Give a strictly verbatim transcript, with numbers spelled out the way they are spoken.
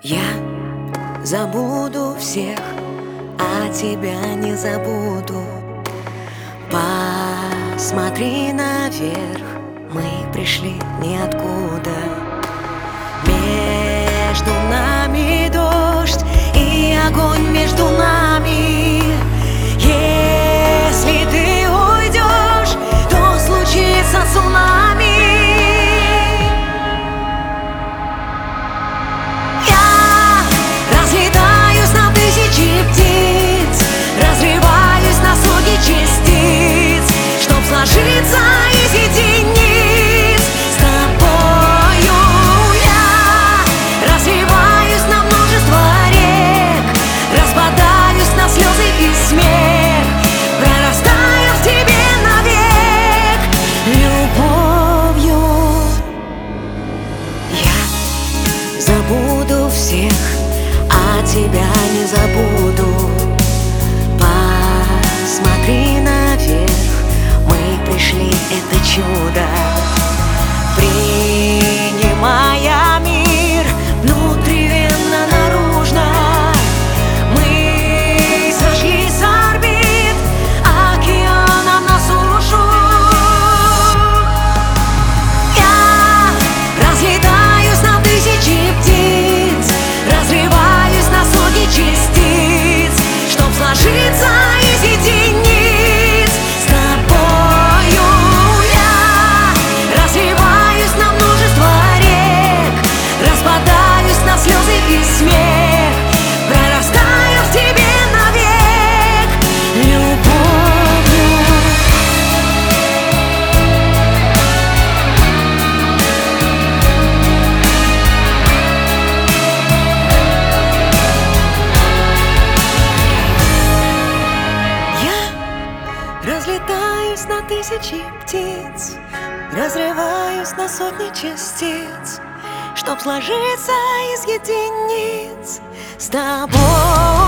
Я забуду всех, а тебя не забуду. Посмотри наверх, мы пришли ниоткуда. Между нами дождь и огонь между нами. Если ты уйдешь, то случится цунами. Я разлетаюсь на тысячи птиц, разрываюсь на сотни частиц, чтоб сложиться из единиц. С тобою я разливаюсь на множество рек, распадаюсь на слезы и смех, прорастаю в тебе навек любовью. Я забуду всех, а тебя не забуду. Посмотри наверх, мы пришли, это чудо. Принимая мир внутривенно, наружно, мы сошли с орбит океаном на сушу. Я разлетаюсь на тысячи птиц, разрываюсь на сотни частиц, чтоб сложиться из единиц. С тобою я разливаюсь на множество рек, распадаюсь на слезы и смех, прорастаю в тебе навек любовью. Я разлетаюсь на тысячи птиц, разрываюсь на сотни частиц, чтоб сложиться из единиц. С тобой